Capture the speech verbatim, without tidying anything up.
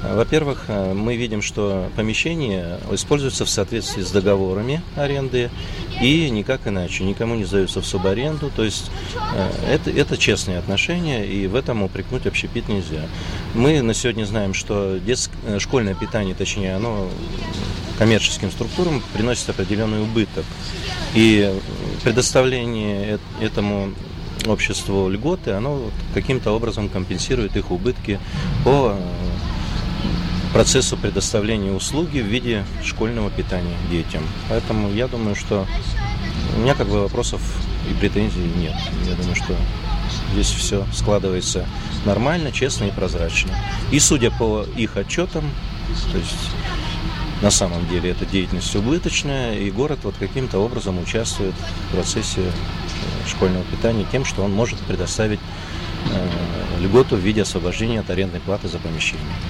Во-первых, мы видим, что помещение используется в соответствии с договорами аренды и никак иначе, никому не сдаются в субаренду, то есть это, это честные отношения, и в этом упрекнуть общепит нельзя. Мы на сегодня знаем, что детское, школьное питание, точнее, оно коммерческим структурам приносит определенный убыток, и предоставление этому обществу льготы, оно каким-то образом компенсирует их убытки по процессу предоставления услуги в виде школьного питания детям. Поэтому я думаю, что у меня как бы вопросов и претензий нет. Я думаю, что здесь все складывается нормально, честно и прозрачно. И судя по их отчетам, то есть на самом деле эта деятельность убыточная, и город вот каким-то образом участвует в процессе школьного питания тем, что он может предоставить э, льготу в виде освобождения от арендной платы за помещение.